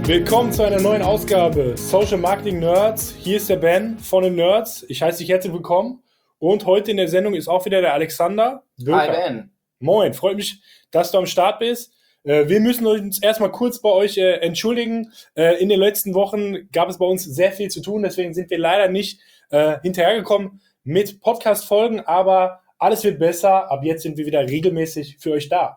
Willkommen zu einer neuen Ausgabe Social Marketing Nerds. Hier ist der Ben von den Nerds. Ich heiße dich herzlich willkommen. Und heute in der Sendung ist auch wieder der Alexander Wilker. Hi Ben. Moin, freut mich, dass du am Start bist. Wir müssen uns erstmal kurz bei euch entschuldigen. In den letzten Wochen gab es bei uns sehr viel zu tun, deswegen sind wir leider nicht hinterhergekommen mit Podcast-Folgen, aber alles wird besser. Ab jetzt sind wir wieder regelmäßig für euch da.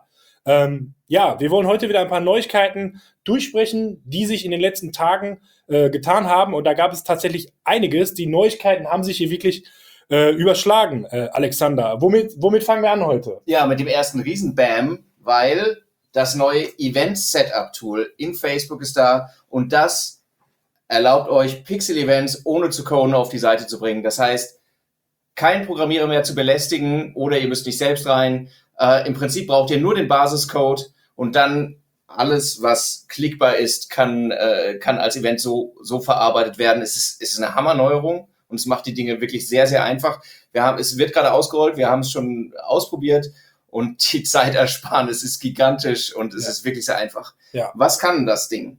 Wir wollen heute wieder ein paar Neuigkeiten durchsprechen, die sich in den letzten Tagen getan haben. Und da gab es tatsächlich einiges. Die Neuigkeiten haben sich hier wirklich überschlagen, Alexander. Womit fangen wir an heute? Ja, mit dem ersten Riesen-Bam, weil das neue Event-Setup-Tool in Facebook ist da und das erlaubt euch, Pixel-Events ohne zu coden auf die Seite zu bringen. Das heißt, kein Programmierer mehr zu belästigen oder ihr müsst nicht selbst rein. Im Prinzip braucht ihr nur den Basiscode und dann alles, was klickbar ist, kann als Event so verarbeitet werden. Es ist eine Hammerneuerung und es macht die Dinge wirklich sehr, sehr einfach. Es wird gerade ausgerollt, wir haben es schon ausprobiert und die Zeitersparnis ist gigantisch und es ist wirklich sehr einfach. Ja. Was kann das Ding?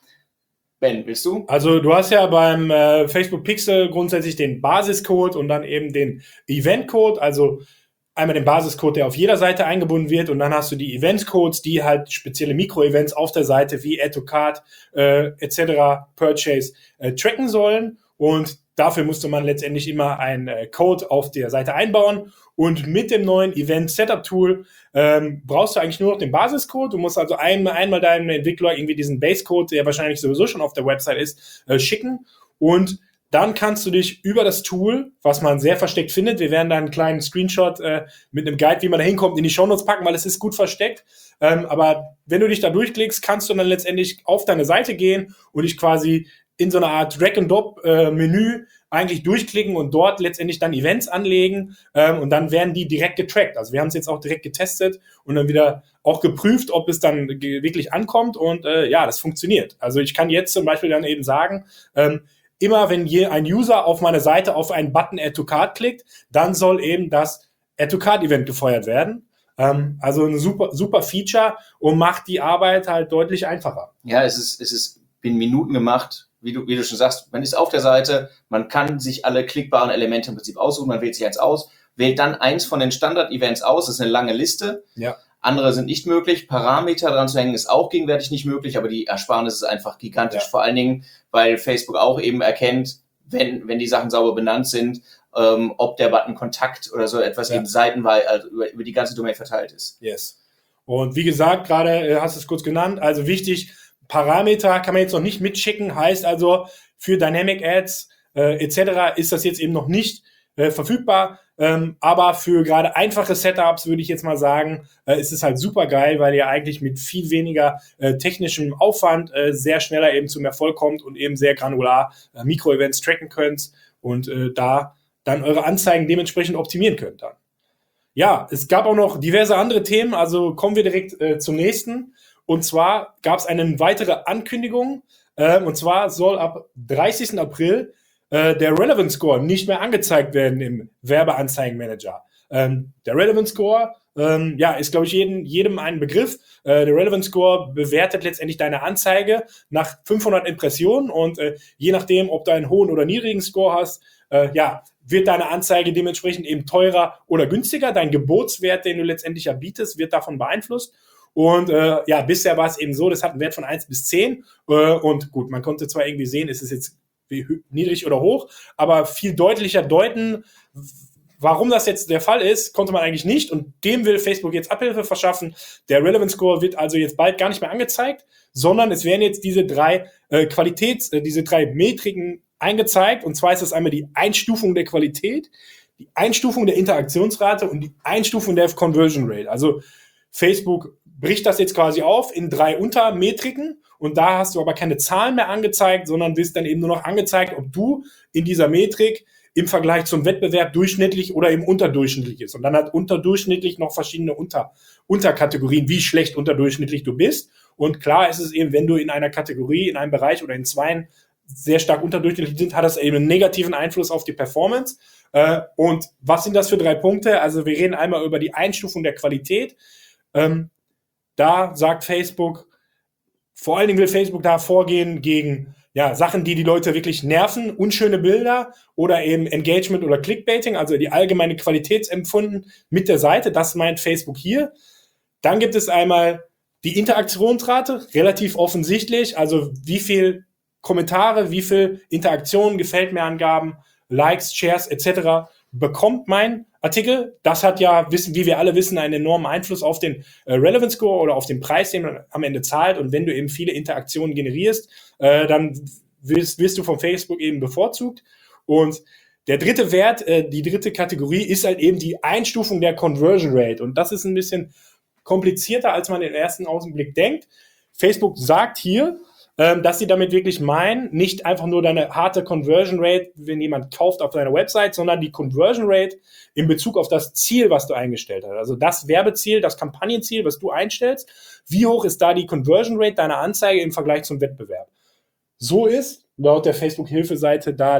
Ben, willst du? Also du hast ja beim Facebook Pixel grundsätzlich den Basiscode und dann eben den Eventcode, also einmal den Basiscode, der auf jeder Seite eingebunden wird, und dann hast du die Eventcodes, die halt spezielle Mikro-Events auf der Seite wie Add to Cart etc., Purchase tracken sollen, und dafür musste man letztendlich immer einen Code auf der Seite einbauen, und mit dem neuen Event-Setup-Tool brauchst du eigentlich nur noch den Basiscode. Du musst also einmal deinem Entwickler irgendwie diesen Base-Code, der wahrscheinlich sowieso schon auf der Website ist, schicken, und dann kannst du dich über das Tool, was man sehr versteckt findet, wir werden da einen kleinen Screenshot mit einem Guide, wie man da hinkommt, in die Shownotes packen, weil es ist gut versteckt. Aber wenn du dich da durchklickst, kannst du dann letztendlich auf deine Seite gehen und dich quasi in so einer Art Drag-and-Drop-Menü eigentlich durchklicken und dort letztendlich dann Events anlegen, und dann werden die direkt getrackt. Also wir haben es jetzt auch direkt getestet und dann wieder auch geprüft, ob es dann wirklich ankommt, und das funktioniert. Also ich kann jetzt zum Beispiel dann eben sagen, immer wenn ein User auf meine Seite auf einen Button Add to Cart klickt, dann soll eben das Add to Cart Event gefeuert werden. Also ein super Feature und macht die Arbeit halt deutlich einfacher. Ja, es ist in Minuten gemacht, wie du schon sagst. Man ist auf der Seite, man kann sich alle klickbaren Elemente im Prinzip aussuchen, man wählt sich eins aus, wählt dann eins von den Standard-Events aus, das ist eine lange Liste. Ja. Andere sind nicht möglich. Parameter dran zu hängen ist auch gegenwärtig nicht möglich, aber die Ersparnis ist einfach gigantisch. Ja. Vor allen Dingen, weil Facebook auch eben erkennt, wenn die Sachen sauber benannt sind, ob der Button Kontakt oder so etwas eben seitenweit, also über die ganze Domain verteilt ist. Yes. Und wie gesagt, gerade hast du es kurz genannt, also wichtig, Parameter kann man jetzt noch nicht mitschicken, heißt also für Dynamic Ads etc. ist das jetzt eben noch nicht verfügbar, aber für gerade einfache Setups würde ich jetzt mal sagen, ist es halt super geil, weil ihr eigentlich mit viel weniger technischem Aufwand sehr schneller eben zum Erfolg kommt und eben sehr granular Mikro-Events tracken könnt und da dann eure Anzeigen dementsprechend optimieren könnt dann. Ja, es gab auch noch diverse andere Themen, also kommen wir direkt zum nächsten. Und zwar gab es eine weitere Ankündigung, und zwar soll ab 30. April der Relevance Score nicht mehr angezeigt werden im Werbeanzeigenmanager. Der Relevance Score ist, glaube ich, jedem ein Begriff. Der Relevance Score bewertet letztendlich deine Anzeige nach 500 Impressionen, und je nachdem, ob du einen hohen oder niedrigen Score hast, wird deine Anzeige dementsprechend eben teurer oder günstiger. Dein Gebotswert, den du letztendlich erbietest, wird davon beeinflusst. Und bisher war es eben so, das hat einen Wert von 1 bis 10. Und gut, man konnte zwar irgendwie sehen, ist es jetzt niedrig oder hoch, aber viel deutlicher deuten, warum das jetzt der Fall ist, konnte man eigentlich nicht. Und dem will Facebook jetzt Abhilfe verschaffen. Der Relevance Score wird also jetzt bald gar nicht mehr angezeigt, sondern es werden jetzt diese drei diese drei Metriken eingezeigt. Und zwar ist das einmal die Einstufung der Qualität, die Einstufung der Interaktionsrate und die Einstufung der Conversion Rate. Also Facebook bricht das jetzt quasi auf in 3 Untermetriken, und da hast du aber keine Zahlen mehr angezeigt, sondern wirst dann eben nur noch angezeigt, ob du in dieser Metrik im Vergleich zum Wettbewerb durchschnittlich oder eben unterdurchschnittlich ist. Und dann hat unterdurchschnittlich noch verschiedene Unterkategorien, wie schlecht unterdurchschnittlich du bist. Und klar ist es eben, wenn du in einer Kategorie, in einem Bereich oder in zweien sehr stark unterdurchschnittlich sind, hat das eben einen negativen Einfluss auf die Performance. Und was sind das für 3 Punkte? Also wir reden einmal über die Einstufung der Qualität. Da sagt Facebook, Vor allen Dingen will Facebook da vorgehen gegen Sachen, die Leute wirklich nerven, unschöne Bilder oder eben Engagement oder Clickbaiting, also die allgemeine Qualitätsempfunden mit der Seite. Das meint Facebook hier. Dann gibt es einmal die Interaktionsrate, relativ offensichtlich, also wie viel Kommentare, wie viel Interaktionen, Gefällt mir Angaben, Likes, Shares etc. bekommt mein Artikel. Das hat ja, wie wir alle wissen, einen enormen Einfluss auf den Relevance Score oder auf den Preis, den man am Ende zahlt. Und wenn du eben viele Interaktionen generierst, dann wirst du von Facebook eben bevorzugt. Und der dritte Wert, die dritte Kategorie ist halt eben die Einstufung der Conversion Rate. Und das ist ein bisschen komplizierter, als man im ersten Augenblick denkt. Facebook sagt hier, dass sie damit wirklich meinen, nicht einfach nur deine harte Conversion Rate, wenn jemand kauft auf deiner Website, sondern die Conversion Rate in Bezug auf das Ziel, was du eingestellt hast. Also das Werbeziel, das Kampagnenziel, was du einstellst. Wie hoch ist da die Conversion Rate deiner Anzeige im Vergleich zum Wettbewerb? So ist laut der Facebook-Hilfeseite da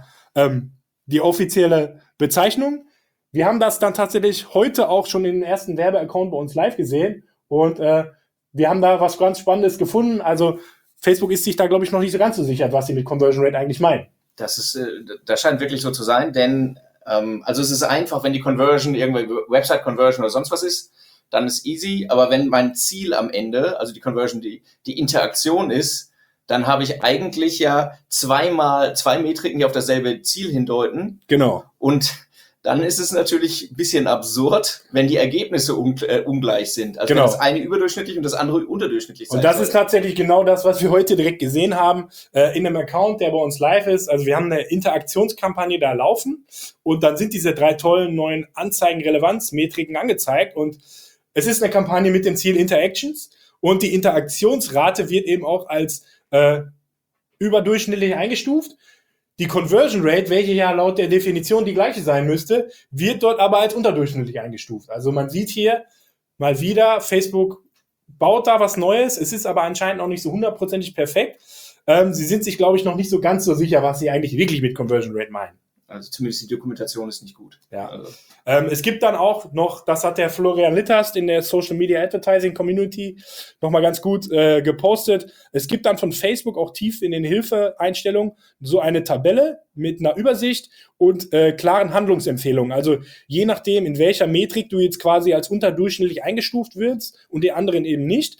die offizielle Bezeichnung. Wir haben das dann tatsächlich heute auch schon in den ersten Werbeaccount bei uns live gesehen und wir haben da was ganz Spannendes gefunden. Also Facebook ist sich da, glaube ich, noch nicht so ganz so sicher, was sie mit Conversion Rate eigentlich meinen. Das scheint wirklich so zu sein, denn also es ist einfach, wenn die Conversion irgendwie Website-Conversion oder sonst was ist, dann ist easy. Aber wenn mein Ziel am Ende, also die Conversion, die Interaktion ist, dann habe ich eigentlich ja zwei Metriken, die auf dasselbe Ziel hindeuten. Genau. Und dann ist es natürlich ein bisschen absurd, wenn die Ergebnisse ungleich sind. Also genau. Wenn das eine überdurchschnittlich und das andere unterdurchschnittlich sein Und das soll. ist tatsächlich genau das, was wir heute direkt gesehen haben in einem Account, der bei uns live ist. Also wir haben eine Interaktionskampagne da laufen und dann sind diese 3 tollen neuen Anzeigen-Relevanz-Metriken angezeigt und es ist eine Kampagne mit dem Ziel Interactions und die Interaktionsrate wird eben auch als überdurchschnittlich eingestuft. Die Conversion Rate, welche ja laut der Definition die gleiche sein müsste, wird dort aber als unterdurchschnittlich eingestuft. Also man sieht hier mal wieder, Facebook baut da was Neues. Es ist aber anscheinend noch nicht so 100%ig perfekt. Sie sind sich, glaube ich, noch nicht so ganz so sicher, was sie eigentlich wirklich mit Conversion Rate meinen. Also zumindest die Dokumentation ist nicht gut. Ja. Also. Es gibt dann auch noch, das hat der Florian Littast in der Social Media Advertising Community nochmal ganz gut gepostet. Es gibt dann von Facebook auch tief in den Hilfeeinstellungen so eine Tabelle mit einer Übersicht und klaren Handlungsempfehlungen. Also je nachdem, in welcher Metrik du jetzt quasi als unterdurchschnittlich eingestuft wirst und die anderen eben nicht,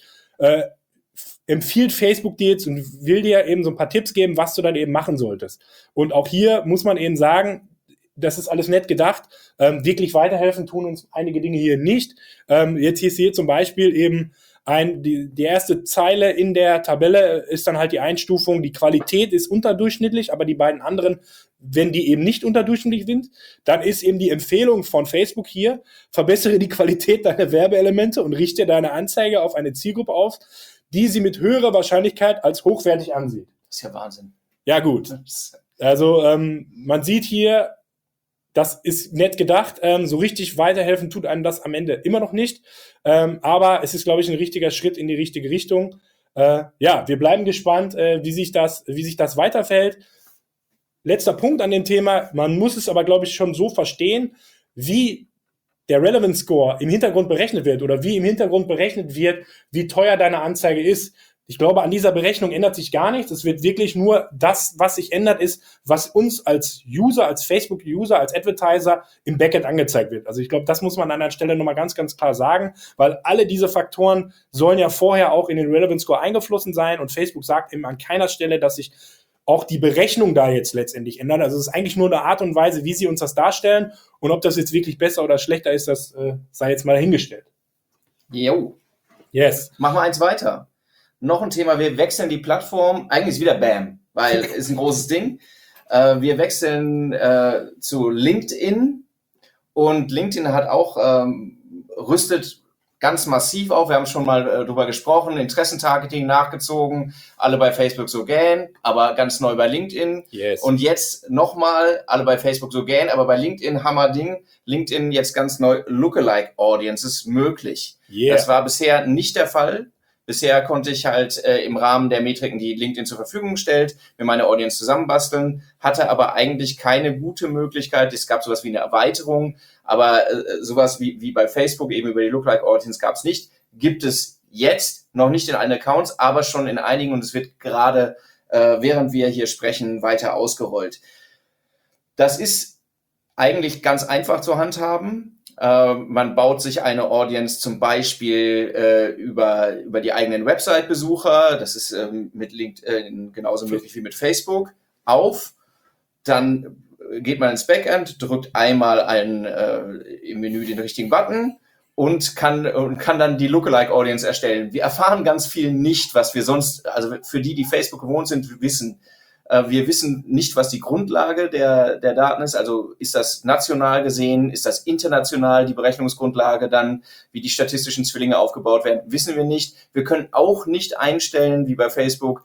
empfiehlt Facebook dir jetzt und will dir eben so ein paar Tipps geben, was du dann eben machen solltest. Und auch hier muss man eben sagen, das ist alles nett gedacht. Wirklich weiterhelfen tun uns einige Dinge hier nicht. Jetzt hier zum Beispiel eben die erste Zeile in der Tabelle ist dann halt die Einstufung, die Qualität ist unterdurchschnittlich, aber die beiden anderen, wenn die eben nicht unterdurchschnittlich sind, dann ist eben die Empfehlung von Facebook hier, verbessere die Qualität deiner Werbeelemente und richte deine Anzeige auf eine Zielgruppe auf, die sie mit höherer Wahrscheinlichkeit als hochwertig ansieht. Das ist ja Wahnsinn. Ja gut, also man sieht hier, das ist nett gedacht, so richtig weiterhelfen tut einem das am Ende immer noch nicht, aber es ist, glaube ich, ein richtiger Schritt in die richtige Richtung. Wir bleiben gespannt, wie sich das weiterfällt. Letzter Punkt an dem Thema, man muss es aber, glaube ich, schon so verstehen, wie der Relevance Score im Hintergrund berechnet wird oder wie im Hintergrund berechnet wird, wie teuer deine Anzeige ist. Ich glaube, an dieser Berechnung ändert sich gar nichts. Es wird wirklich nur das, was sich ändert, ist, was uns als User, als Facebook-User, als Advertiser im Backend angezeigt wird. Also ich glaube, das muss man an der Stelle nochmal ganz, ganz klar sagen, weil alle diese Faktoren sollen ja vorher auch in den Relevance Score eingeflossen sein und Facebook sagt eben an keiner Stelle, dass sich auch die Berechnung da jetzt letztendlich ändert. Also es ist eigentlich nur eine Art und Weise, wie sie uns das darstellen und ob das jetzt wirklich besser oder schlechter ist, das sei jetzt mal dahingestellt. Jo. Yes. Machen wir eins weiter. Noch ein Thema, wir wechseln die Plattform, eigentlich ist wieder BAM, weil ist ein großes Ding. Wir wechseln zu LinkedIn und LinkedIn hat auch rüstet ganz massiv auf. Wir haben schon mal drüber gesprochen, Interessentargeting nachgezogen, alle bei Facebook so gähn, aber ganz neu bei LinkedIn. Yes. Und jetzt nochmal, alle bei Facebook so gähn, aber bei LinkedIn Hammerding, LinkedIn jetzt ganz neu Lookalike Audiences möglich. Yeah. Das war bisher nicht der Fall. Bisher konnte ich halt im Rahmen der Metriken, die LinkedIn zur Verfügung stellt, mir meine Audience zusammenbasteln, hatte aber eigentlich keine gute Möglichkeit. Es gab sowas wie eine Erweiterung, aber sowas wie bei Facebook eben über die Lookalike Audience gab es nicht. Gibt es jetzt noch nicht in allen Accounts, aber schon in einigen und es wird gerade, während wir hier sprechen, weiter ausgerollt. Das ist eigentlich ganz einfach zu handhaben. Man baut sich eine Audience zum Beispiel über die eigenen Website-Besucher, das ist mit LinkedIn genauso möglich wie mit Facebook, auf. Dann geht man ins Backend, drückt einmal im Menü den richtigen Button und kann dann die Lookalike-Audience erstellen. Wir erfahren ganz viel nicht, was wir sonst, also für die Facebook gewohnt sind, wissen. Wir wissen nicht, was die Grundlage der Daten ist. Also ist das national gesehen, ist das international die Berechnungsgrundlage dann, wie die statistischen Zwillinge aufgebaut werden, wissen wir nicht. Wir können auch nicht einstellen, wie bei Facebook,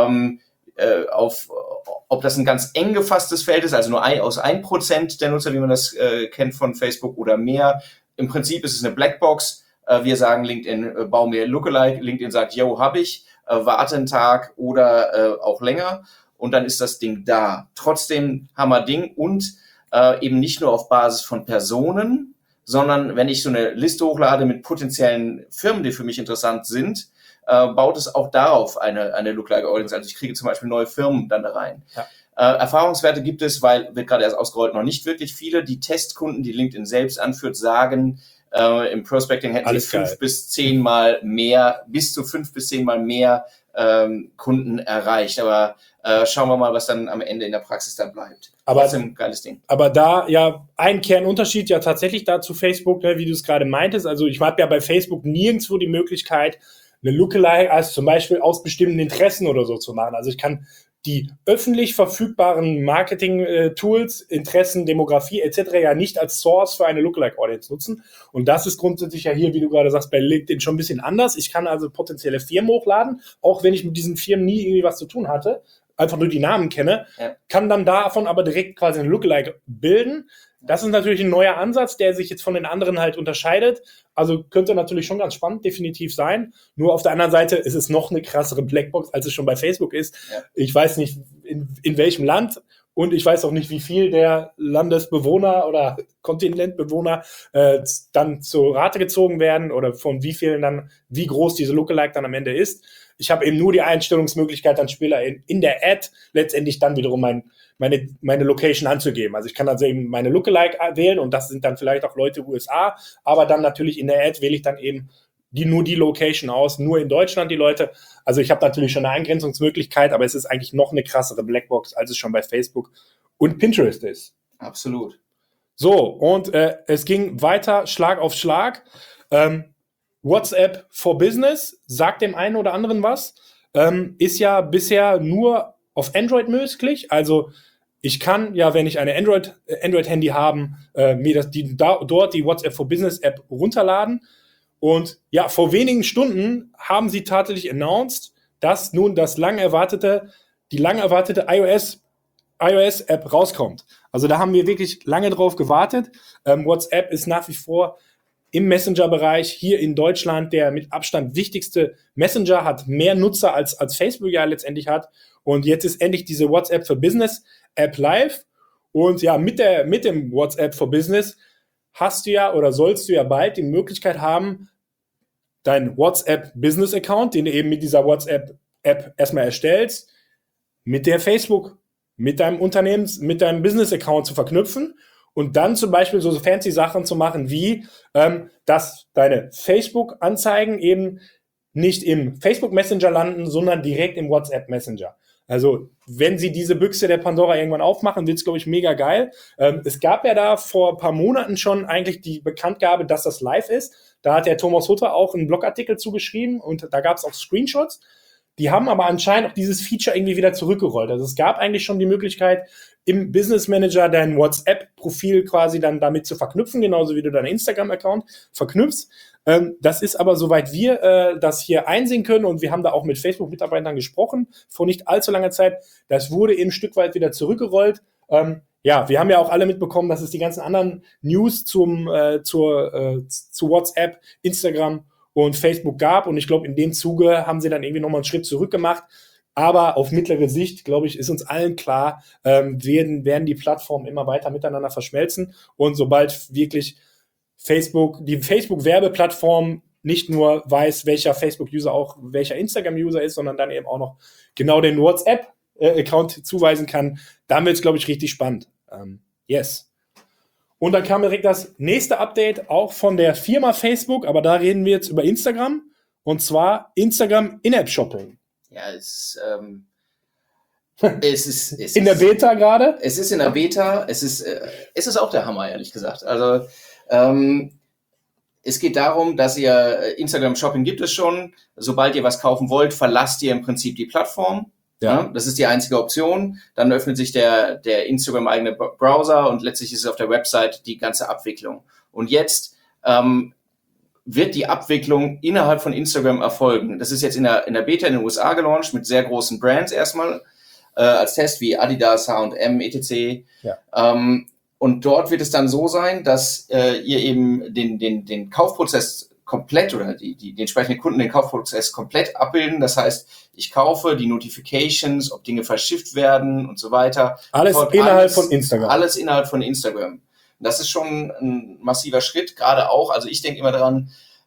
ob das ein ganz eng gefasstes Feld ist, also nur aus 1% der Nutzer, wie man das kennt von Facebook oder mehr. Im Prinzip ist es eine Blackbox. Wir sagen LinkedIn, bau mir Lookalike. LinkedIn sagt, yo, hab ich, warte einen Tag oder auch länger. Und dann ist das Ding da. Trotzdem Hammerding und eben nicht nur auf Basis von Personen, sondern wenn ich so eine Liste hochlade mit potenziellen Firmen, die für mich interessant sind, baut es auch darauf eine Lookalike-Audience. Also ich kriege zum Beispiel neue Firmen dann da rein. Ja. Erfahrungswerte gibt es, weil wird gerade erst ausgerollt, noch nicht wirklich viele. Die Testkunden, die LinkedIn selbst anführt, sagen, im Prospecting hätten sie 5 bis 10 Mal mehr, bis zu 5 bis 10 Mal mehr Kunden erreicht. Aber schauen wir mal, was dann am Ende in der Praxis dann bleibt. Aber trotzdem geiles Ding. Aber da ja ein Kernunterschied ja tatsächlich da zu Facebook, ne, wie du es gerade meintest. Also ich habe ja bei Facebook nirgendwo die Möglichkeit, eine Lookalike als zum Beispiel aus bestimmten Interessen oder so zu machen. Also ich kann die öffentlich verfügbaren Marketing-Tools, Interessen, Demografie etc. ja nicht als Source für eine Lookalike-Audience nutzen. Und das ist grundsätzlich ja hier, wie du gerade sagst, bei LinkedIn schon ein bisschen anders. Ich kann also potenzielle Firmen hochladen, auch wenn ich mit diesen Firmen nie irgendwie was zu tun hatte, einfach nur die Namen kenne, kann dann davon aber direkt quasi eine Lookalike bilden. Das ist natürlich ein neuer Ansatz, der sich jetzt von den anderen halt unterscheidet. Also könnte natürlich schon ganz spannend definitiv sein. Nur auf der anderen Seite ist es noch eine krassere Blackbox, als es schon bei Facebook ist. Ja. Ich weiß nicht, in welchem Land und ich weiß auch nicht, wie viel der Landesbewohner oder Kontinentbewohner dann zur Rate gezogen werden oder von wie vielen dann, wie groß diese Lookalike dann am Ende ist. Ich habe eben nur die Einstellungsmöglichkeit, dann später in der Ad letztendlich dann wiederum meine Location anzugeben. Also ich kann also eben meine Lookalike wählen und das sind dann vielleicht auch Leute USA, aber dann natürlich in der Ad wähle ich dann eben nur die Location aus, nur in Deutschland die Leute. Also ich habe natürlich schon eine Eingrenzungsmöglichkeit, aber es ist eigentlich noch eine krassere Blackbox, als es schon bei Facebook und Pinterest ist. Absolut. So, und es ging weiter Schlag auf Schlag. WhatsApp for Business, sagt dem einen oder anderen was, ist ja bisher nur auf Android möglich. Also ich kann ja, wenn ich eine Android-Handy haben, mir dort die WhatsApp for Business App runterladen. Und ja, vor wenigen Stunden haben sie tatsächlich announced, dass nun die lang erwartete iOS-App rauskommt. Also da haben wir wirklich lange drauf gewartet. WhatsApp ist nach wie vor im Messenger-Bereich hier in Deutschland der mit Abstand wichtigste Messenger, hat mehr Nutzer als Facebook ja letztendlich hat. Und jetzt ist endlich diese WhatsApp for Business App live. Und ja, mit dem WhatsApp for Business hast du ja oder sollst du ja bald die Möglichkeit haben, deinen WhatsApp Business Account, den du eben mit dieser WhatsApp App erstmal erstellst, mit der Facebook, mit deinem mit deinem Business Account zu verknüpfen. Und dann zum Beispiel so fancy Sachen zu machen wie, dass deine Facebook-Anzeigen eben nicht im Facebook Messenger landen, sondern direkt im WhatsApp Messenger. Also wenn sie diese Büchse der Pandora irgendwann aufmachen, wird's, glaube ich, mega geil. Es gab ja da vor ein paar Monaten schon eigentlich die Bekanntgabe, dass das live ist. Da hat der Thomas Hutter auch einen Blogartikel zugeschrieben und da gab's auch Screenshots. Die haben aber anscheinend auch dieses Feature irgendwie wieder zurückgerollt. Also es gab eigentlich schon die Möglichkeit, im Business Manager dein WhatsApp-Profil quasi dann damit zu verknüpfen, genauso wie du deinen Instagram-Account verknüpfst. Das ist aber, soweit wir das hier einsehen können, und wir haben da auch mit Facebook-Mitarbeitern gesprochen, vor nicht allzu langer Zeit, das wurde eben ein Stück weit wieder zurückgerollt. Ja, wir haben ja auch alle mitbekommen, dass es die ganzen anderen News zu WhatsApp, Instagram und Facebook gab. Und ich glaube, in dem Zuge haben sie dann irgendwie nochmal einen Schritt zurück gemacht. Aber auf mittlere Sicht, glaube ich, ist uns allen klar, werden die Plattformen immer weiter miteinander verschmelzen. Und sobald wirklich die Facebook-Werbeplattform nicht nur weiß, welcher Facebook-User auch welcher Instagram-User ist, sondern dann eben auch noch genau den WhatsApp-Account zuweisen kann. Dann wird es, glaube ich, richtig spannend. Yes. Und dann kam direkt das nächste Update, auch von der Firma Facebook, aber da reden wir jetzt über Instagram, und zwar Instagram In-App-Shopping. Ja, es ist in der Beta gerade? Es ist in der Beta. Es ist auch der Hammer, ehrlich gesagt. Also es geht darum, dass ihr Instagram Shopping gibt es schon. Sobald ihr was kaufen wollt, verlasst ihr im Prinzip die Plattform. Ja. Das ist die einzige Option. Dann öffnet sich der Instagram-eigene Browser und letztlich ist es auf der Website die ganze Abwicklung. Und jetzt wird die Abwicklung innerhalb von Instagram erfolgen. Das ist jetzt in der Beta in den USA gelauncht mit sehr großen Brands erstmal als Test wie Adidas, H&M, etc. Ja. Und dort wird es dann so sein, dass ihr eben den Kaufprozess komplett oder die entsprechenden Kunden den Kaufprozess komplett abbilden. Das heißt, ich kaufe die Notifications, ob Dinge verschifft werden und so weiter. Alles innerhalb von Instagram. Alles innerhalb von Instagram. Das ist schon ein massiver Schritt, gerade auch. Also ich denke immer dran,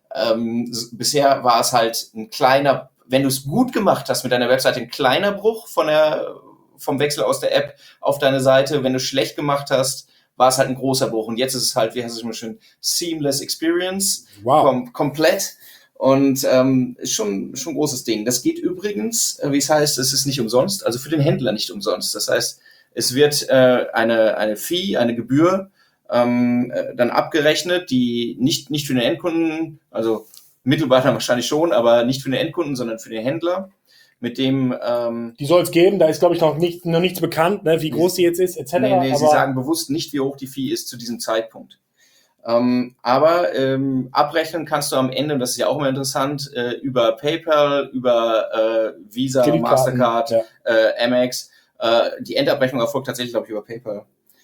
bisher war es halt ein kleiner, wenn du es gut gemacht hast mit deiner Webseite, ein kleiner Bruch vom Wechsel aus der App auf deine Seite. Wenn du schlecht gemacht hast, war es halt ein großer Bruch. Und jetzt ist es halt, wie heißt es immer schön, Seamless Experience. Wow. Komplett. Und ist schon ein großes Ding. Das geht übrigens, wie es heißt, es ist nicht umsonst, also für den Händler nicht umsonst. Das heißt, es wird eine Fee, eine Gebühr dann abgerechnet, die nicht für den Endkunden, also mittelbar dann wahrscheinlich schon, aber nicht für den Endkunden, sondern für den Händler. Mit dem die soll es geben, da ist, glaube ich, noch nichts bekannt, ne, wie groß sie jetzt ist, etc. Nee, aber sie sagen bewusst nicht, wie hoch die Fee ist zu diesem Zeitpunkt. Aber abrechnen kannst du am Ende, und das ist ja auch immer interessant, über PayPal, über Visa, Mastercard, ja. Amex. Die Endabrechnung erfolgt tatsächlich, glaube ich, über PayPal.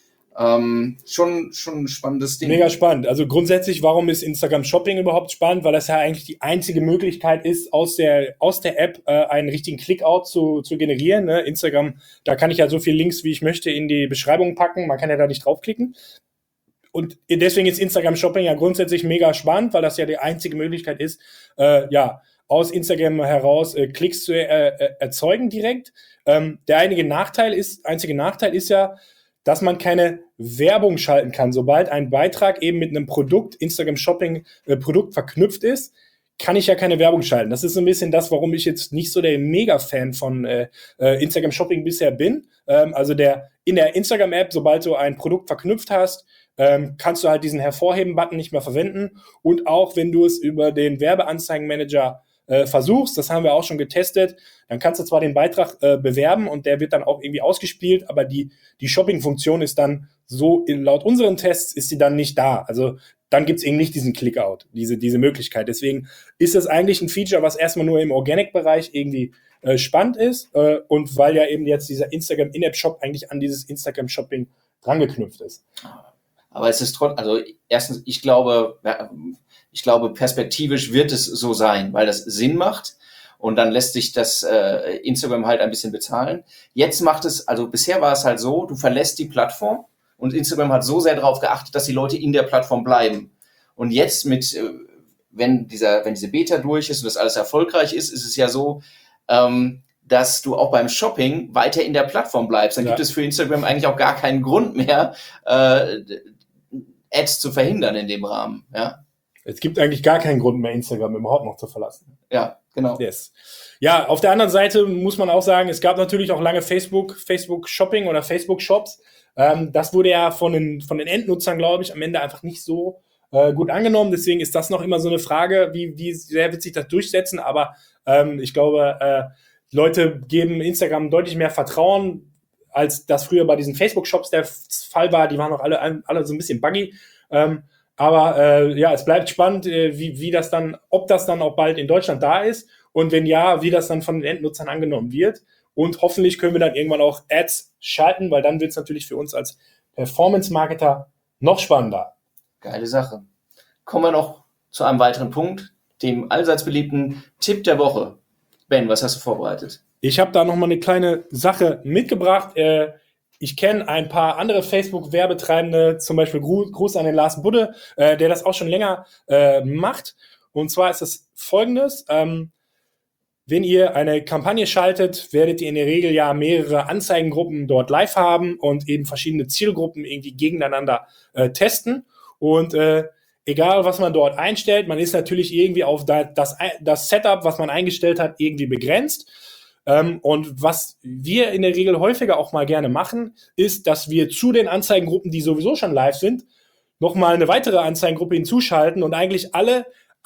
Schon ein spannendes Ding. Mega spannend. Also grundsätzlich, warum ist Instagram Shopping überhaupt spannend? Weil das ja eigentlich die einzige Möglichkeit ist, aus der App einen richtigen Clickout zu generieren. Ne? Instagram, da kann ich ja so viele Links, wie ich möchte, in die Beschreibung packen. Man kann ja da nicht draufklicken. Und deswegen ist Instagram Shopping ja grundsätzlich mega spannend, weil das ja die einzige Möglichkeit ist, aus Instagram heraus Klicks zu erzeugen direkt. Der einzige Nachteil ist ja, dass man keine Werbung schalten kann. Sobald ein Beitrag eben mit einem Produkt, Instagram Shopping Produkt verknüpft ist, kann ich ja keine Werbung schalten. Das ist so ein bisschen das, warum ich jetzt nicht so der Mega-Fan von Instagram Shopping bisher bin. Also in der Instagram-App, sobald du ein Produkt verknüpft hast, kannst du halt diesen Hervorheben-Button nicht mehr verwenden. Und auch wenn du es über den Werbeanzeigenmanager versuchst, das haben wir auch schon getestet, dann kannst du zwar den Beitrag bewerben und der wird dann auch irgendwie ausgespielt, aber die Shopping-Funktion ist dann so, laut unseren Tests ist sie dann nicht da. Also dann gibt's eben nicht diesen Clickout, diese Möglichkeit. Deswegen ist das eigentlich ein Feature, was erstmal nur im Organic-Bereich irgendwie spannend ist und weil ja eben jetzt dieser Instagram In-App-Shop eigentlich an dieses Instagram-Shopping drangeknüpft ist. Aber es ist trotzdem, also erstens, ich glaube, perspektivisch wird es so sein, weil das Sinn macht und dann lässt sich das Instagram halt ein bisschen bezahlen. Jetzt macht es, also bisher war es halt so, du verlässt die Plattform und Instagram hat so sehr darauf geachtet, dass die Leute in der Plattform bleiben. Und jetzt wenn diese Beta durch ist und das alles erfolgreich ist, ist es ja so, dass du auch beim Shopping weiter in der Plattform bleibst. Dann gibt es für Instagram eigentlich auch gar keinen Grund mehr, Ads zu verhindern in dem Rahmen, ja. Es gibt eigentlich gar keinen Grund mehr, Instagram überhaupt noch zu verlassen. Ja, genau. Yes. Ja, auf der anderen Seite muss man auch sagen, es gab natürlich auch lange Facebook Shopping oder Facebook Shops. Das wurde ja von den Endnutzern, glaube ich, am Ende einfach nicht so gut angenommen. Deswegen ist das noch immer so eine Frage, wie sehr wird sich das durchsetzen. Aber ich glaube, Leute geben Instagram deutlich mehr Vertrauen, als das früher bei diesen Facebook-Shops der Fall war. Die waren auch alle so ein bisschen buggy. Aber es bleibt spannend, wie das dann, ob das dann auch bald in Deutschland da ist und wenn ja, wie das dann von den Endnutzern angenommen wird. Und hoffentlich können wir dann irgendwann auch Ads schalten, weil dann wird es natürlich für uns als Performance-Marketer noch spannender. Geile Sache. Kommen wir noch zu einem weiteren Punkt, dem allseits beliebten Tipp der Woche. Ben, was hast du vorbereitet? Ich habe da nochmal eine kleine Sache mitgebracht. Ich kenne ein paar andere Facebook-Werbetreibende, zum Beispiel Gruß an den Lars Budde, der das auch schon länger macht. Und zwar ist es folgendes. Wenn ihr eine Kampagne schaltet, werdet ihr in der Regel ja mehrere Anzeigengruppen dort live haben und eben verschiedene Zielgruppen irgendwie gegeneinander testen. Und egal, was man dort einstellt, man ist natürlich irgendwie auf das Setup, was man eingestellt hat, irgendwie begrenzt. Und was wir in der Regel häufiger auch mal gerne machen, ist, dass wir zu den Anzeigengruppen, die sowieso schon live sind, nochmal eine weitere Anzeigengruppe hinzuschalten und eigentlich alle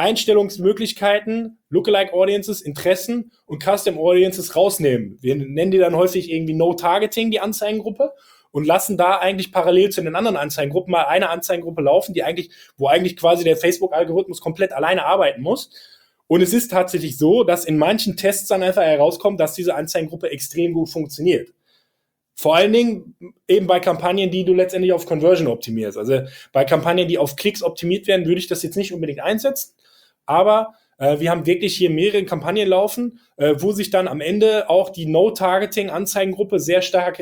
Einstellungsmöglichkeiten, Lookalike Audiences, Interessen und Custom Audiences rausnehmen. Wir nennen die dann häufig irgendwie No Targeting, die Anzeigengruppe, und lassen da eigentlich parallel zu den anderen Anzeigengruppen mal eine Anzeigengruppe laufen, wo eigentlich quasi der Facebook-Algorithmus komplett alleine arbeiten muss. Und es ist tatsächlich so, dass in manchen Tests dann einfach herauskommt, dass diese Anzeigengruppe extrem gut funktioniert. Vor allen Dingen eben bei Kampagnen, die du letztendlich auf Conversion optimierst. Also bei Kampagnen, die auf Klicks optimiert werden, würde ich das jetzt nicht unbedingt einsetzen. Aber wir haben wirklich hier mehrere Kampagnen laufen, wo sich dann am Ende auch die No-Targeting-Anzeigengruppe sehr stark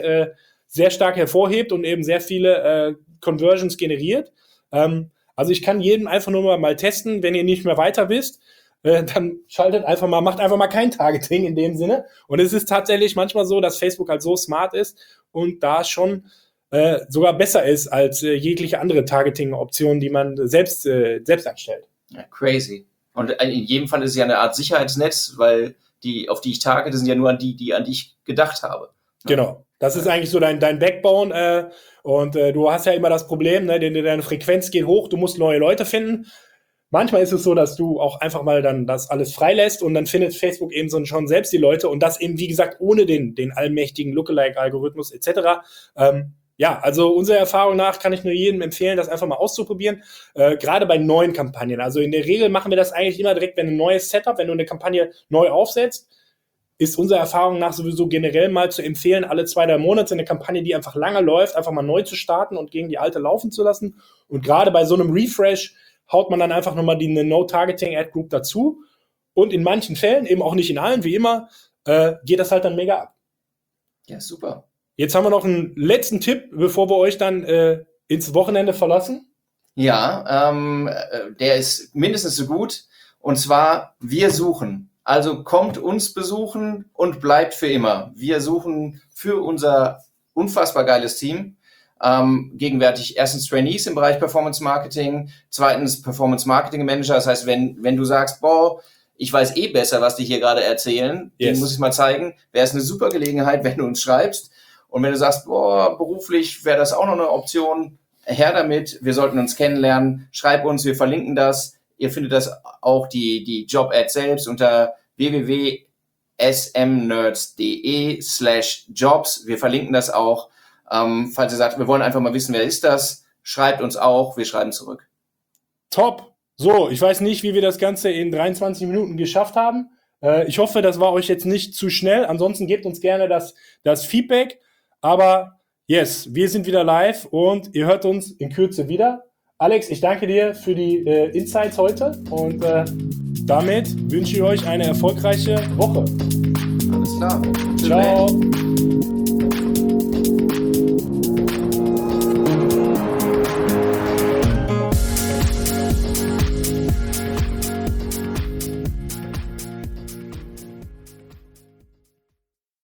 hervorhebt und eben sehr viele Conversions generiert. Also ich kann jedem einfach nur mal testen, wenn ihr nicht mehr weiter wisst, dann macht einfach mal kein Targeting in dem Sinne. Und es ist tatsächlich manchmal so, dass Facebook halt so smart ist und da schon sogar besser ist als jegliche andere Targeting-Option, die man selbst anstellt. Ja, crazy. Und in jedem Fall ist es ja eine Art Sicherheitsnetz, weil auf die ich targete, sind ja nur an die an die ich gedacht habe. Genau. Das ist eigentlich so dein Backbone. Und du hast ja immer das Problem, ne, deine Frequenz geht hoch, du musst neue Leute finden. Manchmal ist es so, dass du auch einfach mal dann das alles freilässt und dann findet Facebook eben so schon selbst die Leute und das eben, wie gesagt, ohne den allmächtigen Lookalike-Algorithmus etc. Ja, also unserer Erfahrung nach kann ich nur jedem empfehlen, das einfach mal auszuprobieren, gerade bei neuen Kampagnen. Also in der Regel machen wir das eigentlich immer direkt, wenn du eine Kampagne neu aufsetzt, ist unserer Erfahrung nach sowieso generell mal zu empfehlen, alle 2-3 Monate eine Kampagne, die einfach lange läuft, einfach mal neu zu starten und gegen die alte laufen zu lassen. Und gerade bei so einem Refresh haut man dann einfach nochmal eine No-Targeting-Ad-Group dazu. Und in manchen Fällen, eben auch nicht in allen, wie immer, geht das halt dann mega ab. Ja, super. Jetzt haben wir noch einen letzten Tipp, bevor wir euch dann ins Wochenende verlassen. Ja, der ist mindestens so gut. Und zwar, wir suchen. Also kommt uns besuchen und bleibt für immer. Wir suchen für unser unfassbar geiles Team gegenwärtig erstens Trainees im Bereich Performance Marketing, zweitens Performance Marketing Manager. Das heißt, wenn du sagst, boah, ich weiß eh besser, was die hier gerade erzählen, den muss ich mal zeigen, wäre es eine super Gelegenheit, wenn du uns schreibst. Und wenn du sagst, boah, beruflich wäre das auch noch eine Option, her damit, wir sollten uns kennenlernen, schreib uns, wir verlinken das. Ihr findet das auch die Job-Ad selbst unter www.smnerds.de/jobs. Wir verlinken das auch. Falls ihr sagt, wir wollen einfach mal wissen, wer ist das, schreibt uns auch, wir schreiben zurück. Top. So, ich weiß nicht, wie wir das Ganze in 23 Minuten geschafft haben. Ich hoffe, das war euch jetzt nicht zu schnell. Ansonsten gebt uns gerne das Feedback. Aber yes, wir sind wieder live und ihr hört uns in Kürze wieder. Alex, ich danke dir für die Insights heute und damit wünsche ich euch eine erfolgreiche Woche. Alles klar. Ciao.